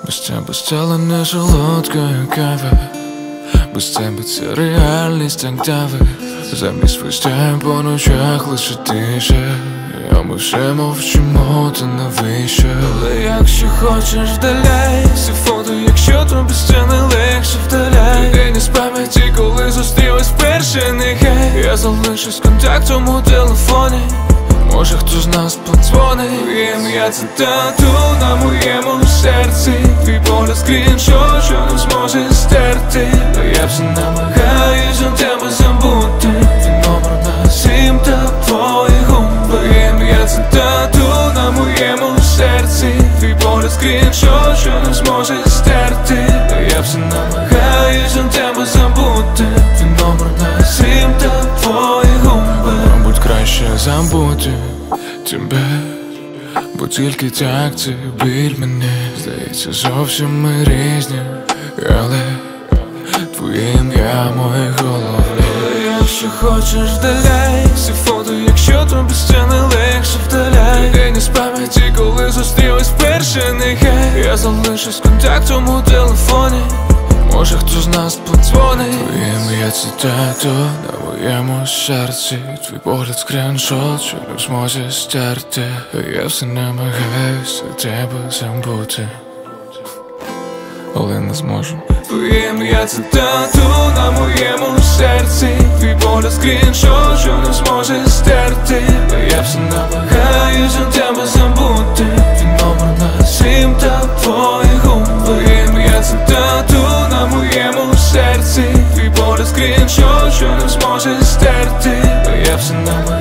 Без тебе стала не солодкою кава, без тебе ця реальність так давить. Замість вистає по ночах лише тиша, а ми все мовчимо, та навіщо? Але якщо хочеш вдаляй всі фото, якщо тобі стане легше вдаляй. День із пам'яті, коли зустрілись вперше, нехай я залишусь контактом у телефоні. Може хто з нас подзвонить. Ім'я це тату на моєму серці, твій погляд скріншот, що не зможе стерти. Та я все намагаюсь у тебе забути. Твій номер на сім та твої губи. Ім'я це тату на моєму серці, твій погляд скріншот, що не зможе стерти. Та я все намагаюсь у тебе забути. Твій номер на сім та твої губи. Мабуть, краще забути тебе, бо тільки так це біль мене. Здається, зовсім ми різні, але твоє ім'я моє головне. Якщо хочеш вдаляй всі фото, якщо тобі стане легше вдаляй. День із пам'яті, коли зустрілись вперше, нехай я залишусь контактом у телефоні. Може хто з нас подзвонить. Твоє ім'я це тату на моєму серці, твій погляд скріншот, що не в змозі стерти. Я все намагаюся тебе забути, але не зможу. Твоє ім'я це тату на моєму серці, твій погляд скріншот, що не зможе стерти. Я все намагаюся тебе забути. Твій номер на сім та твої губи. Ім'я це тату на моєму серці, твій погляд скріншот, що не зможе стерти. Я все намагаюся